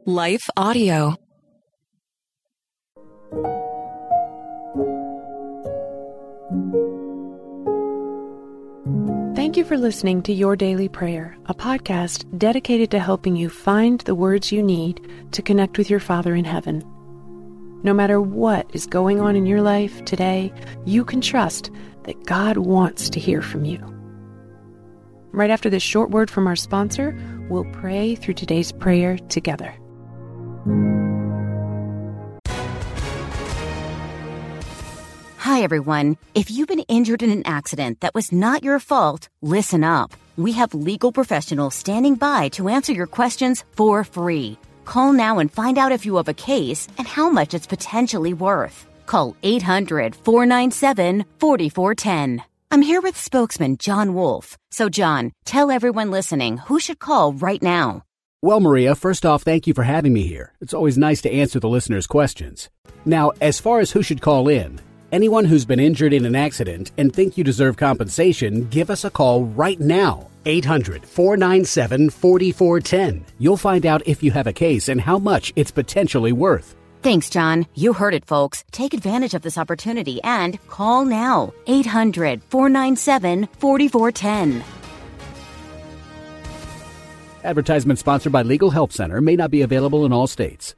Life Audio. Thank you for listening to Your Daily Prayer, a podcast dedicated to helping you find the words you need to connect with your Father in heaven. No matter what is going on in your life today, you can trust that God wants to hear from you. Right after this short word from our sponsor, we'll pray through today's prayer together. Hi, everyone. If you've been injured in an accident that was not your fault, listen up. We have legal professionals standing by to answer your questions for free. Call now and find out if you have a case and how much it's potentially worth. Call 800-497-4410. I'm here with spokesman John Wolf. So, John, tell everyone listening who should call right now. Well, Maria, first off, thank you for having me here. It's always nice to answer the listeners' questions. Now, as far as who should call in, anyone who's been injured in an accident and think you deserve compensation, give us a call right now. 800-497-4410. You'll find out if you have a case and how much it's potentially worth. Thanks, John. You heard it, folks. Take advantage of this opportunity and call now. 800-497-4410. Advertisement sponsored by Legal Help Center. May not be available in all states.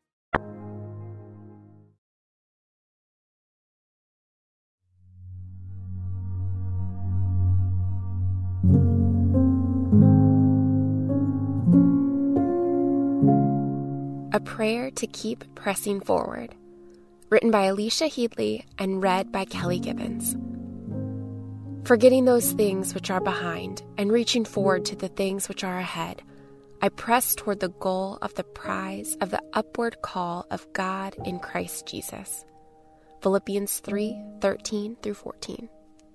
A Prayer to Keep Pressing Forward, written by Alicia Headley and read by Kelly Gibbons. Forgetting those things which are behind and reaching forward to the things which are ahead, I press toward the goal of the prize of the upward call of God in Christ Jesus. Philippians 3:13-14.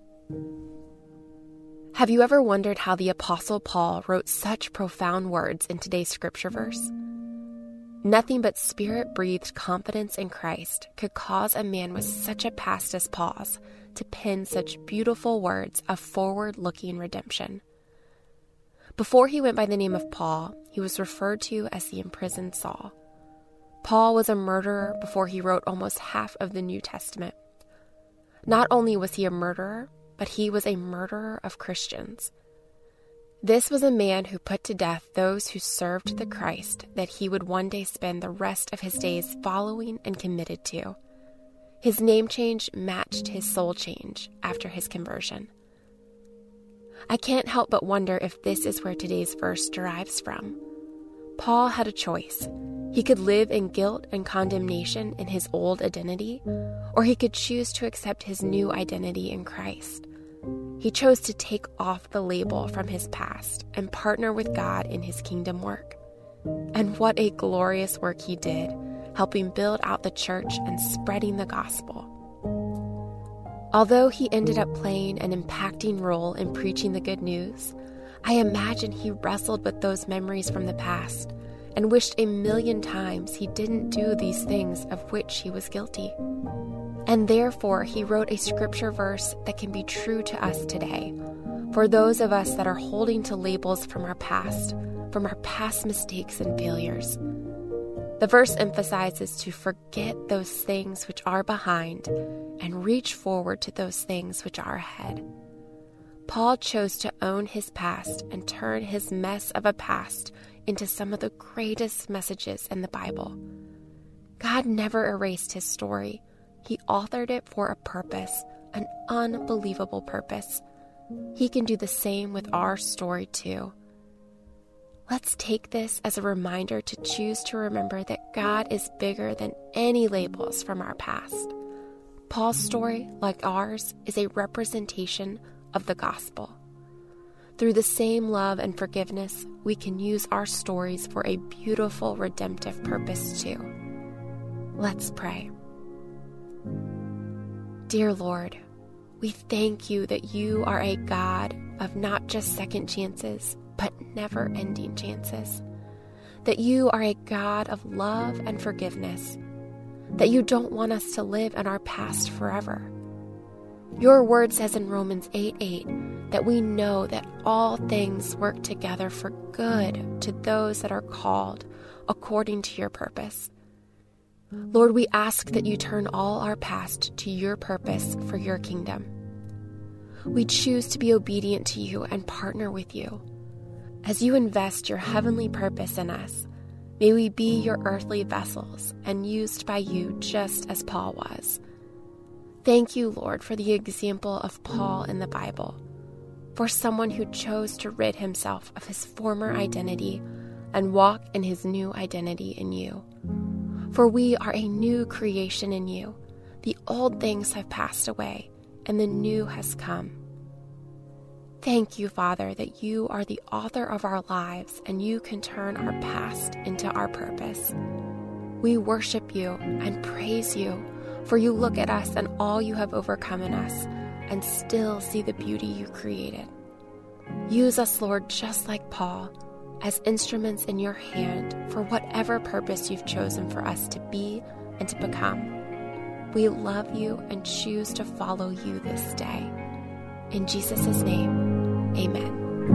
Have you ever wondered how the Apostle Paul wrote such profound words in today's scripture verse? Nothing but Spirit-breathed confidence in Christ could cause a man with such a past as Paul's to pen such beautiful words of forward-looking redemption. Before he went by the name of Paul, he was referred to as the imprisoned Saul. Paul was a murderer before he wrote almost half of the New Testament. Not only was he a murderer, but he was a murderer of Christians. This was a man who put to death those who served the Christ that he would one day spend the rest of his days following and committed to. His name change matched his soul change after his conversion. I can't help but wonder if this is where today's verse derives from. Paul had a choice. He could live in guilt and condemnation in his old identity, or he could choose to accept his new identity in Christ. He chose to take off the label from his past and partner with God in his kingdom work. And what a glorious work he did, helping build out the church and spreading the gospel. Although he ended up playing an impacting role in preaching the good news, I imagine he wrestled with those memories from the past and wished a million times he didn't do these things of which he was guilty. And therefore, he wrote a scripture verse that can be true to us today, for those of us that are holding to labels from our past mistakes and failures. The verse emphasizes to forget those things which are behind and reach forward to those things which are ahead. Paul chose to own his past and turn his mess of a past into some of the greatest messages in the Bible. God never erased his story. He authored it for a purpose, an unbelievable purpose. He can do the same with our story too. Let's take this as a reminder to choose to remember that God is bigger than any labels from our past. Paul's story, like ours, is a representation of the gospel. Through the same love and forgiveness, we can use our stories for a beautiful redemptive purpose too. Let's pray. Dear Lord, we thank you that you are a God of not just second chances, but never-ending chances. That you are a God of love and forgiveness. That you don't want us to live in our past forever. Your word says in Romans 8:8 that we know that all things work together for good to those that are called according to your purpose. Lord, we ask that you turn all our past to your purpose for your kingdom. We choose to be obedient to you and partner with you. As you invest your heavenly purpose in us, may we be your earthly vessels and used by you just as Paul was. Thank you, Lord, for the example of Paul in the Bible, for someone who chose to rid himself of his former identity and walk in his new identity in you. For we are a new creation in you. The old things have passed away, and the new has come. Thank you, Father, that you are the author of our lives, and you can turn our past into our purpose. We worship you and praise you, for you look at us and all you have overcome in us, and still see the beauty you created. Use us, Lord, just like Paul, as instruments in your hand for whatever purpose you've chosen for us to be and to become. We love you and choose to follow you this day. In Jesus' name, amen.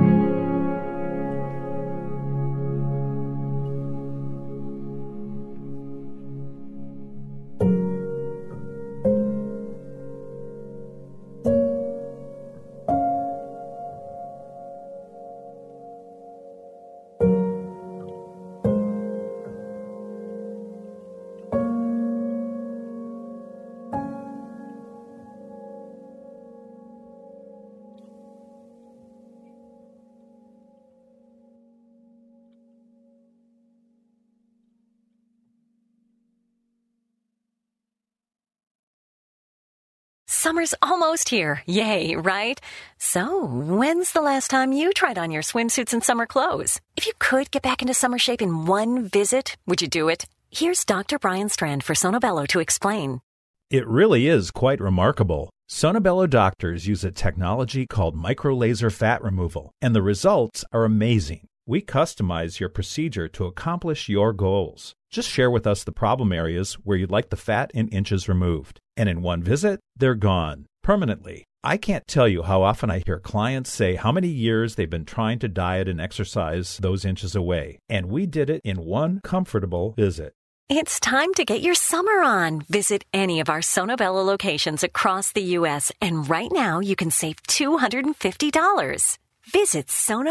Summer's almost here. Yay, right? So, when's the last time you tried on your swimsuits and summer clothes? If you could get back into summer shape in one visit, would you do it? Here's Dr. Brian Strand for Sonobello to explain. It really is quite remarkable. Sonobello doctors use a technology called microlaser fat removal, and the results are amazing. We customize your procedure to accomplish your goals. Just share with us the problem areas where you'd like the fat in inches removed. And in one visit, they're gone permanently. I can't tell you how often I hear clients say how many years they've been trying to diet and exercise those inches away. And we did it in one comfortable visit. It's time to get your summer on. Visit any of our Sonobello locations across the U.S. and right now you can save $250. Visit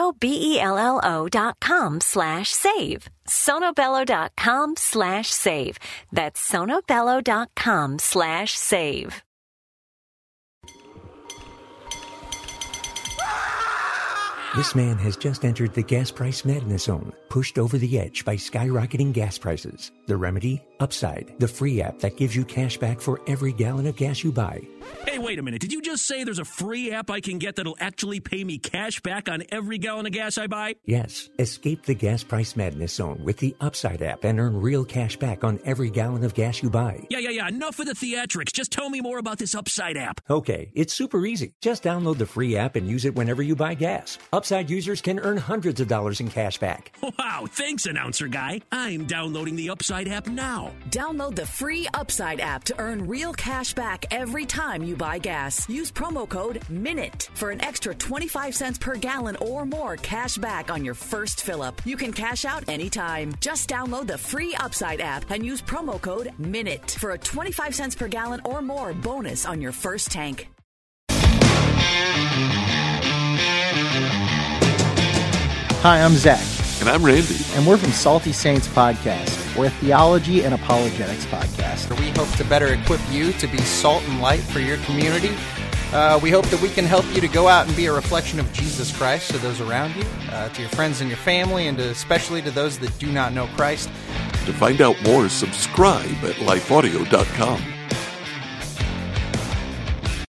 sonobello.com/save. sonobello.com/save. That's sonobello.com/save. This man has just entered the gas price madness zone, pushed over the edge by skyrocketing gas prices. The remedy? Upside, the free app that gives you cash back for every gallon of gas you buy. Hey, wait a minute. Did you just say there's a free app I can get that'll actually pay me cash back on every gallon of gas I buy? Yes. Escape the gas price madness zone with the Upside app and earn real cash back on every gallon of gas you buy. Yeah. Enough of the theatrics. Just tell me more about this Upside app. Okay, it's super easy. Just download the free app and use it whenever you buy gas. Upside users can earn hundreds of dollars in cash back. Wow, thanks, announcer guy. I'm downloading the Upside app now. Download the free Upside app to earn real cash back every time you buy gas. Use promo code MINUTE for an extra 25 cents per gallon or more cash back on your first fill-up. You can cash out anytime. Just download the free Upside app and use promo code MINUTE for a 25 cents per gallon or more bonus on your first tank. Hi, I'm Zach. And I'm Randy. And we're from Salty Saints Podcast. We're a theology and apologetics podcast. We hope to better equip you to be salt and light for your community. We hope that we can help you to go out and be a reflection of Jesus Christ to those around you, to your friends and your family, and especially to those that do not know Christ. To find out more, subscribe at lifeaudio.com.